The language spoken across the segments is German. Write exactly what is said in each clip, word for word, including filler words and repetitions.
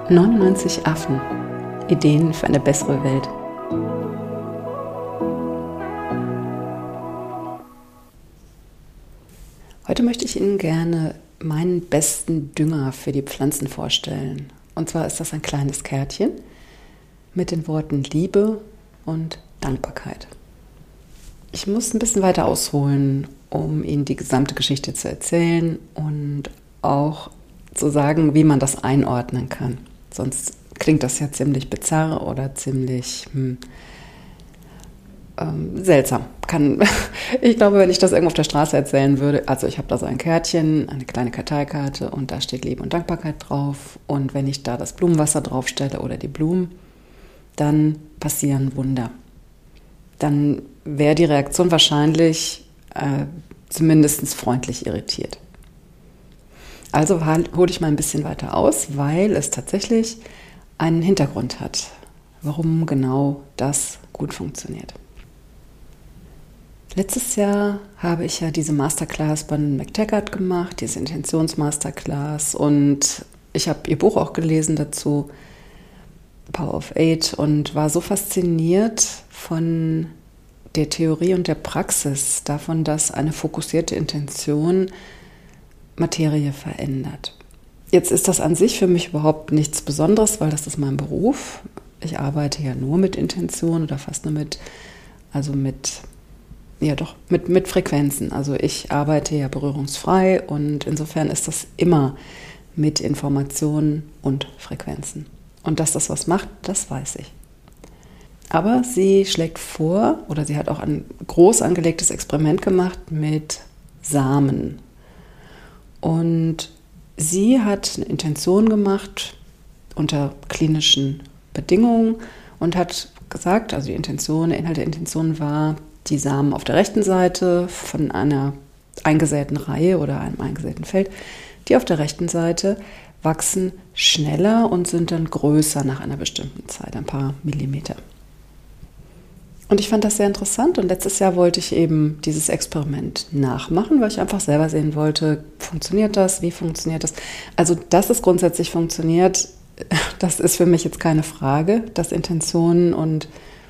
neunundneunzig Affen. Ideen für eine bessere Welt. Heute möchte ich Ihnen gerne meinen besten Dünger für die Pflanzen vorstellen. Und zwar ist das ein kleines Kärtchen mit den Worten Liebe und Dankbarkeit. Ich muss ein bisschen weiter ausholen, um Ihnen die gesamte Geschichte zu erzählen und auch zu sagen, wie man das einordnen kann. Sonst klingt das ja ziemlich bizarr oder ziemlich hm, ähm, seltsam. Kann, ich glaube, wenn ich das irgendwo auf der Straße erzählen würde, also ich habe da so ein Kärtchen, eine kleine Karteikarte und da steht Liebe und Dankbarkeit drauf. Und wenn ich da das Blumenwasser draufstelle oder die Blumen, dann passieren Wunder. Dann wäre die Reaktion wahrscheinlich äh, zumindest freundlich irritiert. Also hole ich mal ein bisschen weiter aus, weil es tatsächlich einen Hintergrund hat, warum genau das gut funktioniert. Letztes Jahr habe ich ja diese Masterclass bei McTaggart gemacht, diese Intentionsmasterclass, und ich habe ihr Buch auch gelesen dazu, Power of Eight, und war so fasziniert von der Theorie und der Praxis, davon, dass eine fokussierte Intention Materie verändert. Jetzt ist das an sich für mich überhaupt nichts Besonderes, weil das ist mein Beruf. Ich arbeite ja nur mit Intention oder fast nur mit, also mit, ja doch, mit, mit Frequenzen. Also ich arbeite ja berührungsfrei und insofern ist das immer mit Informationen und Frequenzen. Und dass das was macht, das weiß ich. Aber sie schlägt vor, oder sie hat auch ein groß angelegtes Experiment gemacht mit Samen. Und sie hat eine Intention gemacht unter klinischen Bedingungen und hat gesagt, also die Intention, der Inhalt der Intention war, die Samen auf der rechten Seite von einer eingesäten Reihe oder einem eingesäten Feld, die auf der rechten Seite wachsen schneller und sind dann größer nach einer bestimmten Zeit, ein paar Millimeter. Und ich fand das sehr interessant und letztes Jahr wollte ich eben dieses Experiment nachmachen, weil ich einfach selber sehen wollte, funktioniert das, wie funktioniert das? Also, dass es grundsätzlich funktioniert, das ist für mich jetzt keine Frage, dass Intentionen und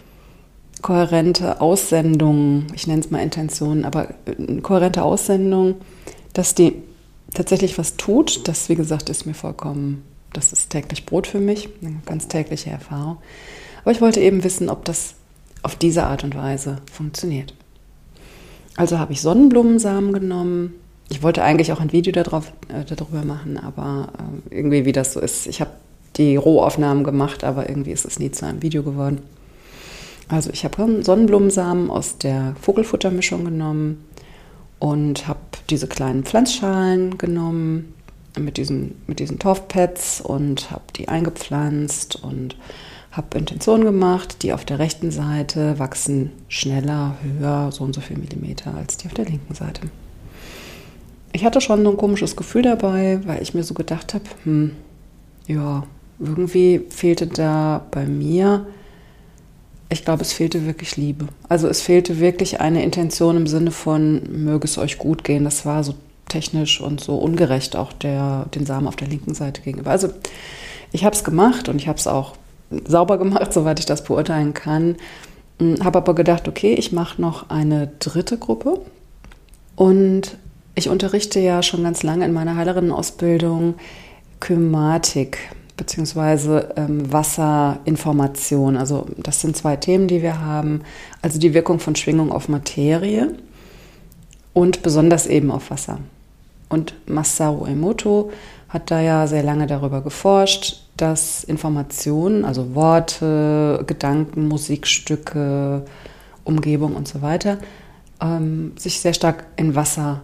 kohärente Aussendungen, ich nenne es mal Intentionen, aber eine kohärente Aussendung, dass die tatsächlich was tut, das, wie gesagt, ist mir vollkommen, das ist täglich Brot für mich, eine ganz tägliche Erfahrung. Aber ich wollte eben wissen, ob das auf diese Art und Weise funktioniert. Also habe ich Sonnenblumensamen genommen. Ich wollte eigentlich auch ein Video darauf, äh, darüber machen, aber äh, irgendwie, wie das so ist. Ich habe die Rohaufnahmen gemacht, aber irgendwie ist es nie zu einem Video geworden. Also ich habe Sonnenblumensamen aus der Vogelfuttermischung genommen und habe diese kleinen Pflanzschalen genommen mit diesen, mit diesen Torfpads und habe die eingepflanzt und habe Intentionen gemacht, die auf der rechten Seite wachsen schneller, höher, so und so viel Millimeter als die auf der linken Seite. Ich hatte schon so ein komisches Gefühl dabei, weil ich mir so gedacht habe, hm, ja, irgendwie fehlte da bei mir, ich glaube, es fehlte wirklich Liebe. Also es fehlte wirklich eine Intention im Sinne von, möge es euch gut gehen. Das war so technisch und so ungerecht auch der, den Samen auf der linken Seite gegenüber. Also ich habe es gemacht und ich habe es auch sauber gemacht, soweit ich das beurteilen kann. Habe aber gedacht, okay, ich mache noch eine dritte Gruppe. Und ich unterrichte ja schon ganz lange in meiner Heilerinnenausbildung Kymatik beziehungsweise ähm, Wasserinformation. Also das sind zwei Themen, die wir haben. Also die Wirkung von Schwingung auf Materie und besonders eben auf Wasser. Und Masaru Emoto hat da ja sehr lange darüber geforscht, dass Informationen, also Worte, Gedanken, Musikstücke, Umgebung und so weiter, ähm, sich sehr stark in Wasser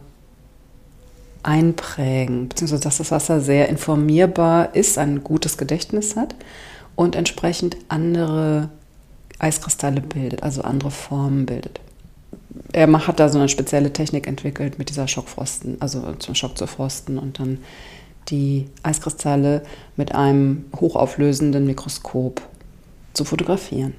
einprägen, beziehungsweise dass das Wasser sehr informierbar ist, ein gutes Gedächtnis hat und entsprechend andere Eiskristalle bildet, also andere Formen bildet. Er hat da so eine spezielle Technik entwickelt mit dieser Schockfrosten, also zum Schock zu frosten und dann die Eiskristalle mit einem hochauflösenden Mikroskop zu fotografieren.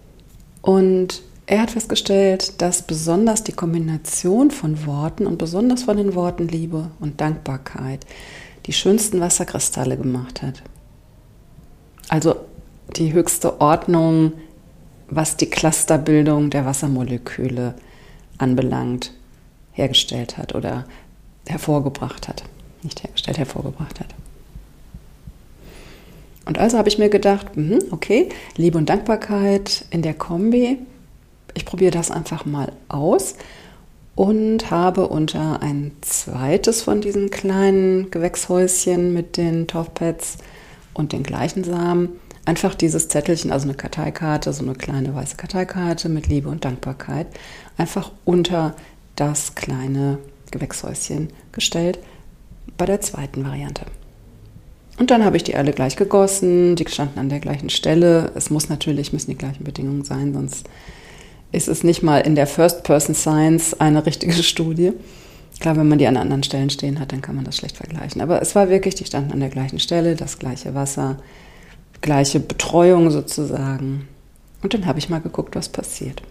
Und er hat festgestellt, dass besonders die Kombination von Worten und besonders von den Worten Liebe und Dankbarkeit die schönsten Wasserkristalle gemacht hat. Also die höchste Ordnung, was die Clusterbildung der Wassermoleküle anbelangt, hergestellt hat oder hervorgebracht hat. Nicht hergestellt, hervorgebracht hat. Und also habe ich mir gedacht, okay, Liebe und Dankbarkeit in der Kombi, ich probiere das einfach mal aus und habe unter ein zweites von diesen kleinen Gewächshäuschen mit den Torfpads und den gleichen Samen einfach dieses Zettelchen, also eine Karteikarte, so eine kleine weiße Karteikarte mit Liebe und Dankbarkeit, einfach unter das kleine Gewächshäuschen gestellt bei der zweiten Variante. Und dann habe ich die alle gleich gegossen, die standen an der gleichen Stelle. Es muss natürlich, müssen die gleichen Bedingungen sein, sonst ist es nicht mal in der First-Person-Science eine richtige Studie. Klar, wenn man die an anderen Stellen stehen hat, dann kann man das schlecht vergleichen. Aber es war wirklich, die standen an der gleichen Stelle, das gleiche Wasser, gleiche Betreuung sozusagen. Und dann habe ich mal geguckt, was passiert.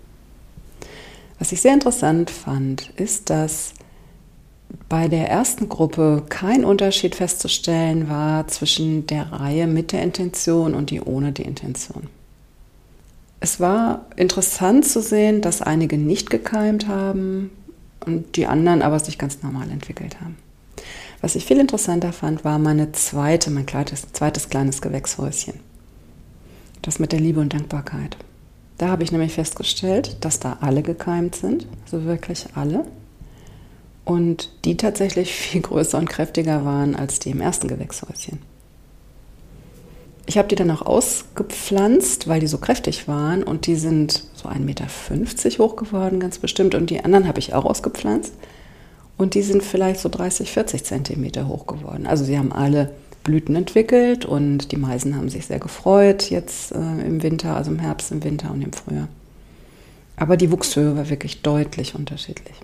Was ich sehr interessant fand, ist, dass bei der ersten Gruppe kein Unterschied festzustellen war zwischen der Reihe mit der Intention und die ohne die Intention. Es war interessant zu sehen, dass einige nicht gekeimt haben und die anderen aber sich ganz normal entwickelt haben. Was ich viel interessanter fand, war meine zweite, mein zweites, zweites kleines Gewächshäuschen. Das mit der Liebe und Dankbarkeit. Da habe ich nämlich festgestellt, dass da alle gekeimt sind, also wirklich alle. Und die tatsächlich viel größer und kräftiger waren als die im ersten Gewächshäuschen. Ich habe die dann auch ausgepflanzt, weil die so kräftig waren und die sind so ein Meter fünfzig hoch geworden, ganz bestimmt. Und die anderen habe ich auch ausgepflanzt und die sind vielleicht so dreißig, vierzig Zentimeter hoch geworden. Also sie haben alle Blüten entwickelt und die Meisen haben sich sehr gefreut jetzt äh, im Winter, also im Herbst, im Winter und im Frühjahr. Aber die Wuchshöhe war wirklich deutlich unterschiedlich.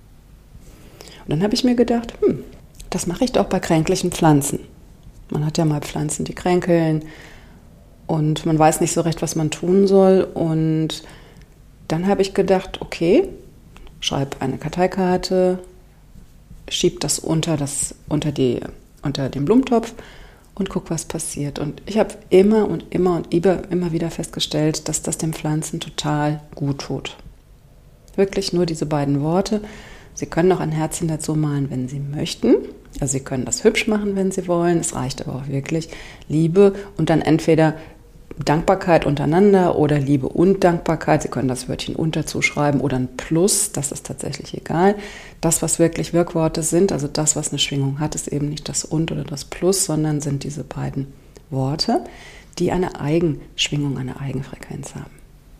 Und dann habe ich mir gedacht, hm, das mache ich doch bei kränklichen Pflanzen. Man hat ja mal Pflanzen, die kränkeln und man weiß nicht so recht, was man tun soll. Und dann habe ich gedacht, okay, schreib eine Karteikarte, schieb das unter, das, unter, die, unter den Blumentopf und guck, was passiert. Und ich habe immer und immer und immer wieder festgestellt, dass das den Pflanzen total gut tut. Wirklich nur diese beiden Worte. Sie können auch ein Herzchen dazu malen, wenn Sie möchten. Also Sie können das hübsch machen, wenn Sie wollen. Es reicht aber auch wirklich Liebe und dann entweder Dankbarkeit untereinander oder Liebe und Dankbarkeit. Sie können das Wörtchen unter zuschreiben oder ein Plus, das ist tatsächlich egal. Das, was wirklich Wirkworte sind, also das, was eine Schwingung hat, ist eben nicht das und oder das Plus, sondern sind diese beiden Worte, die eine Eigenschwingung, eine Eigenfrequenz haben.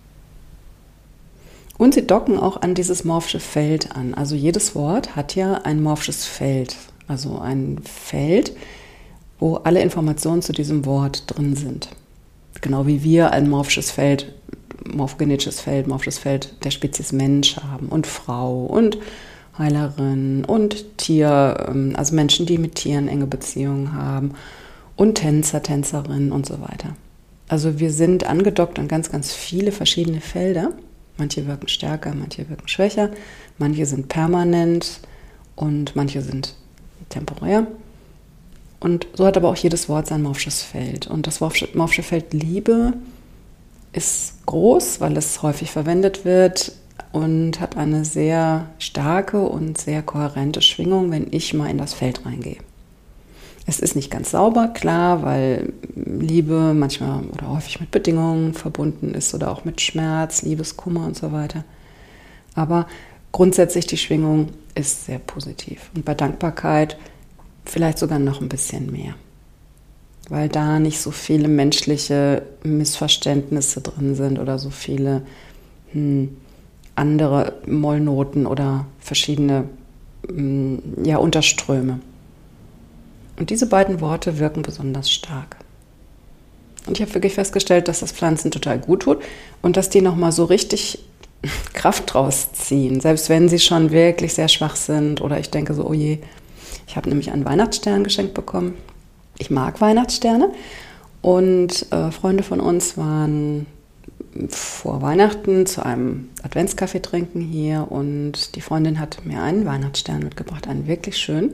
Und sie docken auch an dieses morphische Feld an. Also jedes Wort hat ja ein morphisches Feld, also ein Feld, wo alle Informationen zu diesem Wort drin sind. Genau wie wir ein morphisches Feld, morphogenetisches Feld, morphisches Feld der Spezies Mensch haben und Frau und Heilerin und Tier, also Menschen, die mit Tieren enge Beziehungen haben und Tänzer, Tänzerinnen und so weiter. Also wir sind angedockt an ganz, ganz viele verschiedene Felder. Manche wirken stärker, manche wirken schwächer, manche sind permanent und manche sind temporär. Und so hat aber auch jedes Wort sein morphisches Feld. Und das morphische Feld Liebe ist groß, weil es häufig verwendet wird und hat eine sehr starke und sehr kohärente Schwingung, wenn ich mal in das Feld reingehe. Es ist nicht ganz sauber, klar, weil Liebe manchmal oder häufig mit Bedingungen verbunden ist oder auch mit Schmerz, Liebeskummer und so weiter. Aber grundsätzlich die Schwingung ist sehr positiv. Und bei Dankbarkeit vielleicht sogar noch ein bisschen mehr, weil da nicht so viele menschliche Missverständnisse drin sind oder so viele hm, andere Mollnoten oder verschiedene hm, ja, Unterströme. Und diese beiden Worte wirken besonders stark. Und ich habe wirklich festgestellt, dass das Pflanzen total gut tut und dass die nochmal so richtig Kraft draus ziehen, selbst wenn sie schon wirklich sehr schwach sind oder ich denke so, oh je, ich habe nämlich einen Weihnachtsstern geschenkt bekommen. Ich mag Weihnachtssterne und äh, Freunde von uns waren vor Weihnachten zu einem Adventskaffee trinken hier und die Freundin hat mir einen Weihnachtsstern mitgebracht, einen wirklich schönen.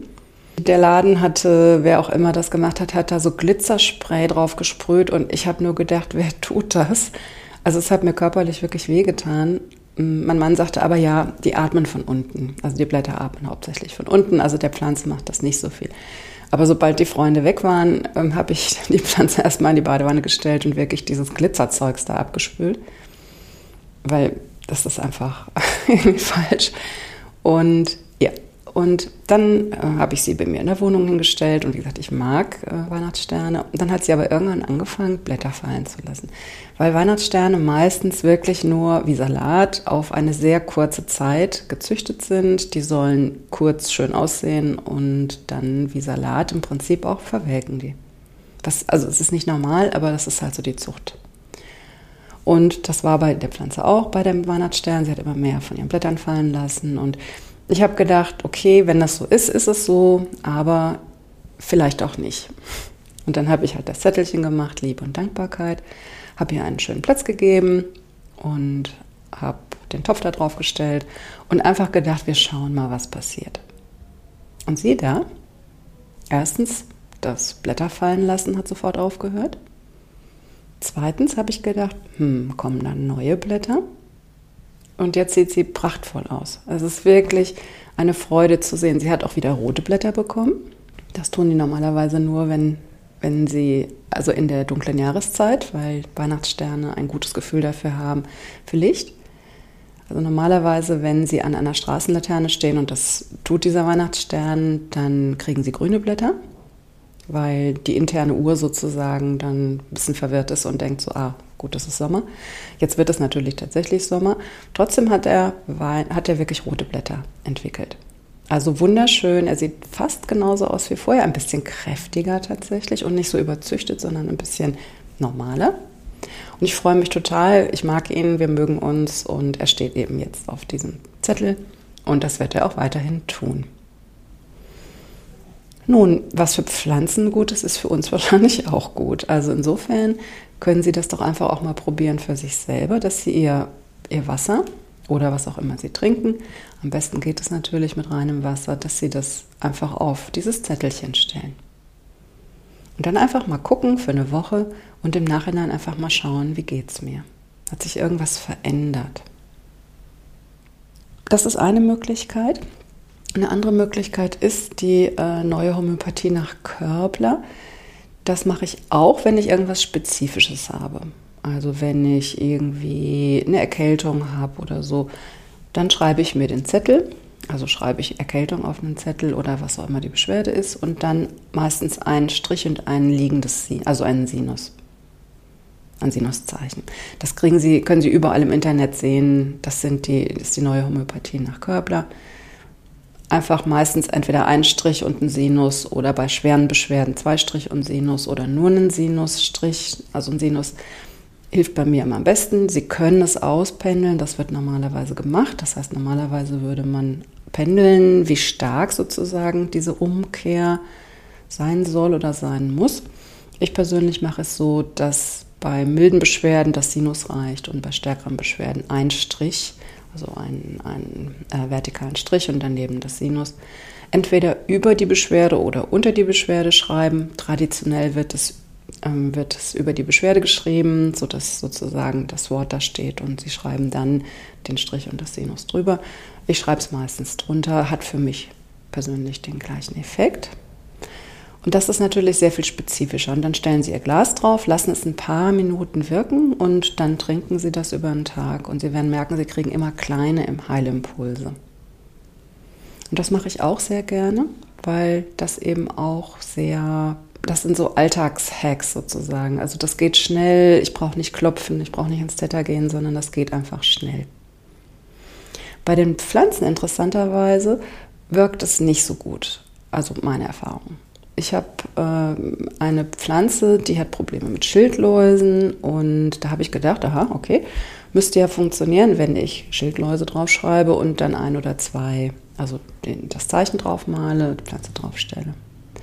Der Laden hatte, wer auch immer das gemacht hat, hat da so Glitzerspray drauf gesprüht und ich habe nur gedacht, wer tut das? Also es hat mir körperlich wirklich wehgetan. Mein Mann sagte aber, ja, die atmen von unten. Also die Blätter atmen hauptsächlich von unten, also der Pflanze macht das nicht so viel. Aber sobald die Freunde weg waren, ähm, habe ich die Pflanze erstmal in die Badewanne gestellt und wirklich dieses Glitzerzeugs da abgespült, weil das ist einfach irgendwie falsch. Und ja, und dann äh, habe ich sie bei mir in der Wohnung hingestellt und wie gesagt, ich mag äh, Weihnachtssterne. Und dann hat sie aber irgendwann angefangen, Blätter fallen zu lassen, weil Weihnachtssterne meistens wirklich nur wie Salat auf eine sehr kurze Zeit gezüchtet sind. Die sollen kurz schön aussehen und dann wie Salat im Prinzip auch verwelken die. Das, also es ist nicht normal, aber das ist halt so die Zucht. Und das war bei der Pflanze auch, bei dem Weihnachtsstern. Sie hat immer mehr von ihren Blättern fallen lassen und ich habe gedacht, okay, wenn das so ist, ist es so, aber vielleicht auch nicht. Und dann habe ich halt das Zettelchen gemacht, Liebe und Dankbarkeit, habe ihr einen schönen Platz gegeben und habe den Topf da drauf gestellt und einfach gedacht, wir schauen mal, was passiert. Und sieh da, erstens, das Blätter fallen lassen hat sofort aufgehört. Zweitens habe ich gedacht, hm, kommen dann neue Blätter? Und jetzt sieht sie prachtvoll aus. Es ist wirklich eine Freude zu sehen. Sie hat auch wieder rote Blätter bekommen. Das tun die normalerweise nur, wenn, wenn sie, also in der dunklen Jahreszeit, weil Weihnachtssterne ein gutes Gefühl dafür haben, für Licht. Also normalerweise, wenn sie an einer Straßenlaterne stehen, und das tut dieser Weihnachtsstern, dann kriegen sie grüne Blätter, weil die interne Uhr sozusagen dann ein bisschen verwirrt ist und denkt so, ah, gut, das ist Sommer. Jetzt wird es natürlich tatsächlich Sommer. Trotzdem hat er, hat er wirklich rote Blätter entwickelt. Also wunderschön. Er sieht fast genauso aus wie vorher, ein bisschen kräftiger tatsächlich und nicht so überzüchtet, sondern ein bisschen normaler. Und ich freue mich total. Ich mag ihn, wir mögen uns und er steht eben jetzt auf diesem Zettel und das wird er auch weiterhin tun. Nun, was für Pflanzen gut ist, ist für uns wahrscheinlich auch gut. Also insofern können Sie das doch einfach auch mal probieren für sich selber, dass Sie ihr, ihr Wasser oder was auch immer Sie trinken, am besten geht es natürlich mit reinem Wasser, dass Sie das einfach auf dieses Zettelchen stellen. Und dann einfach mal gucken für eine Woche und im Nachhinein einfach mal schauen, wie geht's mir? Hat sich irgendwas verändert? Das ist eine Möglichkeit. Eine andere Möglichkeit ist die äh, neue Homöopathie nach Körbler. Das mache ich auch, wenn ich irgendwas Spezifisches habe. Also wenn ich irgendwie eine Erkältung habe oder so, dann schreibe ich mir den Zettel, also schreibe ich Erkältung auf einen Zettel oder was auch immer die Beschwerde ist und dann meistens einen Strich und ein liegendes Sinus, also einen Sinus, ein Sinuszeichen. Das kriegen Sie, können Sie überall im Internet sehen. Das sind die, das ist die neue Homöopathie nach Körbler. Einfach meistens entweder ein Strich und ein Sinus oder bei schweren Beschwerden zwei Strich und Sinus oder nur einen Sinusstrich, also ein Sinus hilft bei mir immer am besten. Sie können es auspendeln, das wird normalerweise gemacht. Das heißt, normalerweise würde man pendeln, wie stark sozusagen diese Umkehr sein soll oder sein muss. Ich persönlich mache es so, dass bei milden Beschwerden das Sinus reicht und bei stärkeren Beschwerden ein Strich, also einen, einen äh, vertikalen Strich und daneben das Sinus. Entweder über die Beschwerde oder unter die Beschwerde schreiben. Traditionell wird es, ähm, wird es über die Beschwerde geschrieben, sodass sozusagen das Wort da steht und Sie schreiben dann den Strich und das Sinus drüber. Ich schreibe es meistens drunter, hat für mich persönlich den gleichen Effekt. Und das ist natürlich sehr viel spezifischer. Und dann stellen Sie Ihr Glas drauf, lassen es ein paar Minuten wirken und dann trinken Sie das über einen Tag. Und Sie werden merken, Sie kriegen immer kleine Heilimpulse. Und das mache ich auch sehr gerne, weil das eben auch sehr, das sind so Alltagshacks sozusagen. Also das geht schnell, ich brauche nicht klopfen, ich brauche nicht ins Theta gehen, sondern das geht einfach schnell. Bei den Pflanzen interessanterweise wirkt es nicht so gut, also meine Erfahrung. Ich habe äh, eine Pflanze, die hat Probleme mit Schildläusen und da habe ich gedacht, aha, okay, müsste ja funktionieren, wenn ich Schildläuse draufschreibe und dann ein oder zwei, also den, das Zeichen drauf male, die Pflanze draufstelle.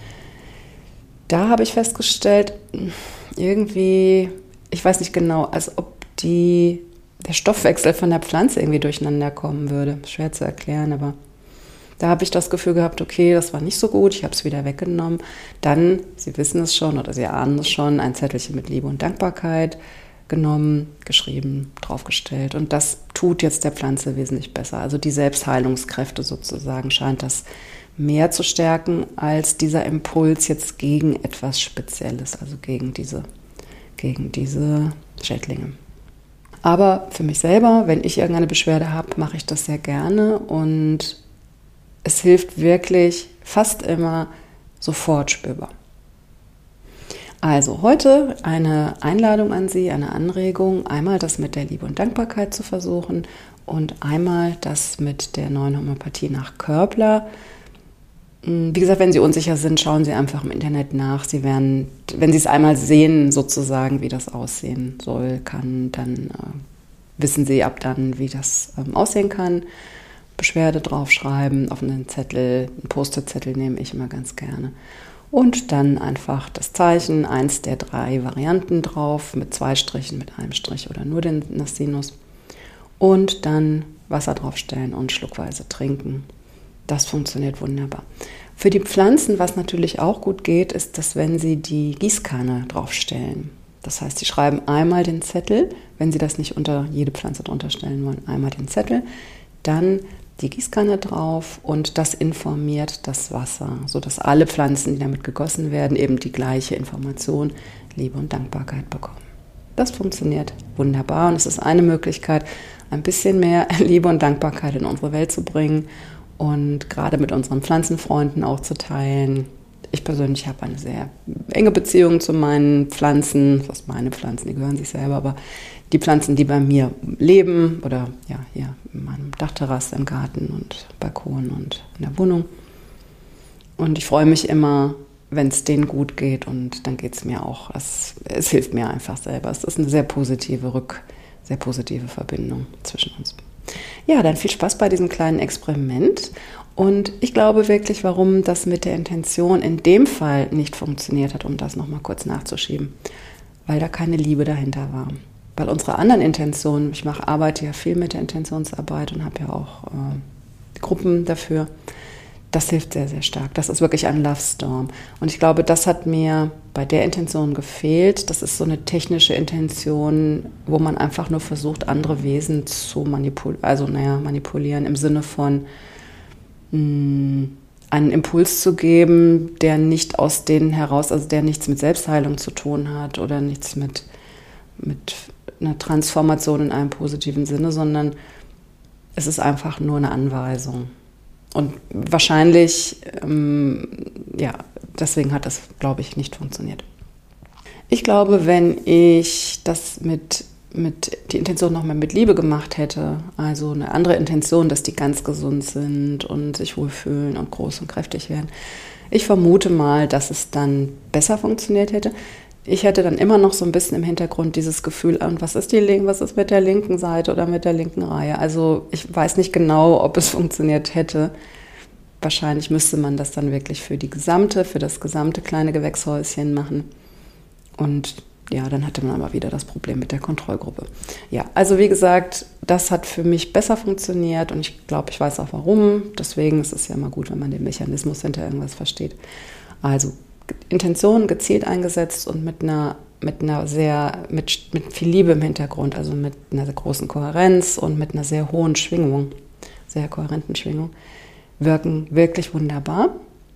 Da habe ich festgestellt, irgendwie, ich weiß nicht genau, als ob die, der Stoffwechsel von der Pflanze irgendwie durcheinander kommen würde. Schwer zu erklären, aber Da habe ich das Gefühl gehabt, okay, das war nicht so gut, ich habe es wieder weggenommen. Dann, Sie wissen es schon oder Sie ahnen es schon, ein Zettelchen mit Liebe und Dankbarkeit genommen, geschrieben, draufgestellt. Und das tut jetzt der Pflanze wesentlich besser. Also die Selbstheilungskräfte sozusagen scheint das mehr zu stärken als dieser Impuls jetzt gegen etwas Spezielles, also gegen diese, gegen diese Schädlinge. Aber für mich selber, wenn ich irgendeine Beschwerde habe, mache ich das sehr gerne und es hilft wirklich fast immer sofort spürbar. Also heute eine Einladung an Sie, eine Anregung, einmal das mit der Liebe und Dankbarkeit zu versuchen und einmal das mit der neuen Homöopathie nach Körbler. Wie gesagt, wenn Sie unsicher sind, schauen Sie einfach im Internet nach. Sie werden, wenn Sie es einmal sehen, sozusagen, wie das aussehen soll, kann, dann äh, wissen Sie ab dann, wie das ähm, aussehen kann. Beschwerde draufschreiben, auf einen Zettel, einen Post-it-Zettel nehme ich immer ganz gerne. Und dann einfach das Zeichen, eins der drei Varianten drauf, mit zwei Strichen, mit einem Strich oder nur den Nassinus. Und dann Wasser draufstellen und schluckweise trinken. Das funktioniert wunderbar. Für die Pflanzen, was natürlich auch gut geht, ist, dass wenn Sie die Gießkanne draufstellen, das heißt, Sie schreiben einmal den Zettel, wenn Sie das nicht unter jede Pflanze drunter stellen wollen, einmal den Zettel, dann die Gießkanne drauf und das informiert das Wasser, sodass alle Pflanzen, die damit gegossen werden, eben die gleiche Information, Liebe und Dankbarkeit bekommen. Das funktioniert wunderbar und es ist eine Möglichkeit, ein bisschen mehr Liebe und Dankbarkeit in unsere Welt zu bringen und gerade mit unseren Pflanzenfreunden auch zu teilen. Ich persönlich habe eine sehr enge Beziehung zu meinen Pflanzen, was meine Pflanzen, die gehören sich selber, aber die Pflanzen, die bei mir leben oder ja, hier in meinem Dachterrasse im Garten und Balkon und in der Wohnung. Und ich freue mich immer, wenn es denen gut geht und dann geht es mir auch. Es, es hilft mir einfach selber. Es ist eine sehr positive Rück, sehr positive Verbindung zwischen uns. Ja, dann viel Spaß bei diesem kleinen Experiment. Und ich glaube wirklich, warum das mit der Intention in dem Fall nicht funktioniert hat, um das nochmal kurz nachzuschieben. Weil da keine Liebe dahinter war. Weil unsere anderen Intentionen, ich mache, arbeite ja viel mit der Intentionsarbeit und habe ja auch äh, Gruppen dafür, das hilft sehr, sehr stark. Das ist wirklich ein Love Storm. Und ich glaube, das hat mir bei der Intention gefehlt. Das ist so eine technische Intention, wo man einfach nur versucht, andere Wesen zu manipulieren, also naja, manipulieren im Sinne von mh, einen Impuls zu geben, der nicht aus denen heraus, also der nichts mit Selbstheilung zu tun hat oder nichts mit, mit einer Transformation in einem positiven Sinne, sondern es ist einfach nur eine Anweisung. Und wahrscheinlich, ähm, ja, deswegen hat das, glaube ich, nicht funktioniert. Ich glaube, wenn ich das mit, mit die Intention nochmal mit Liebe gemacht hätte, also eine andere Intention, dass die ganz gesund sind und sich wohlfühlen und groß und kräftig werden, ich vermute mal, dass es dann besser funktioniert hätte. Ich hätte dann immer noch so ein bisschen im Hintergrund dieses Gefühl, und was ist die, was ist mit der linken Seite oder mit der linken Reihe? Also ich weiß nicht genau, ob es funktioniert hätte. Wahrscheinlich müsste man das dann wirklich für die gesamte, für das gesamte kleine Gewächshäuschen machen. Und ja, dann hatte man aber wieder das Problem mit der Kontrollgruppe. Ja, also wie gesagt, das hat für mich besser funktioniert und ich glaube, ich weiß auch warum. Deswegen ist es ja immer gut, wenn man den Mechanismus hinter irgendwas versteht. Also Intention gezielt eingesetzt und mit einer, mit einer sehr, mit, mit viel Liebe im Hintergrund, also mit einer sehr großen Kohärenz und mit einer sehr hohen Schwingung, sehr kohärenten Schwingung, wirken wirklich wunderbar.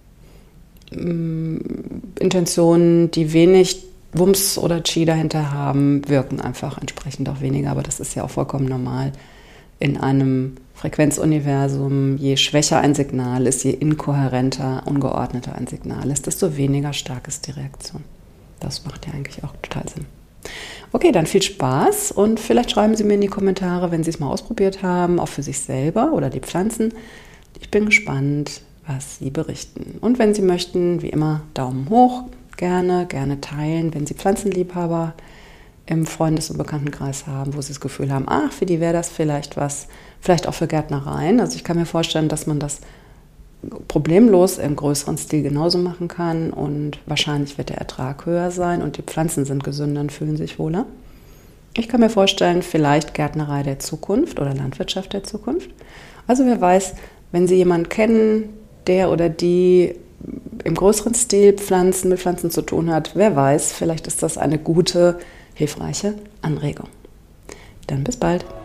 Intentionen, die wenig Wumms oder Chi dahinter haben, wirken einfach entsprechend auch weniger, aber das ist ja auch vollkommen normal in einem Frequenzuniversum. Je schwächer ein Signal ist, je inkohärenter, ungeordneter ein Signal ist, desto weniger stark ist die Reaktion. Das macht ja eigentlich auch total Sinn. Okay, dann viel Spaß und vielleicht schreiben Sie mir in die Kommentare, wenn Sie es mal ausprobiert haben, auch für sich selber oder die Pflanzen. Ich bin gespannt, was Sie berichten. Und wenn Sie möchten, wie immer, Daumen hoch, gerne, gerne teilen, wenn Sie Pflanzenliebhaber im Freundes- und Bekanntenkreis haben, wo Sie das Gefühl haben, ach, für die wäre das vielleicht was, vielleicht auch für Gärtnereien. Also ich kann mir vorstellen, dass man das problemlos im größeren Stil genauso machen kann und wahrscheinlich wird der Ertrag höher sein und die Pflanzen sind gesünder und fühlen sich wohler. Ich kann mir vorstellen, vielleicht Gärtnerei der Zukunft oder Landwirtschaft der Zukunft. Also wer weiß, Wenn Sie jemanden kennen, der oder die im größeren Stil Pflanzen mit Pflanzen zu tun hat, wer weiß, vielleicht ist das eine gute, hilfreiche Anregung. Dann bis bald.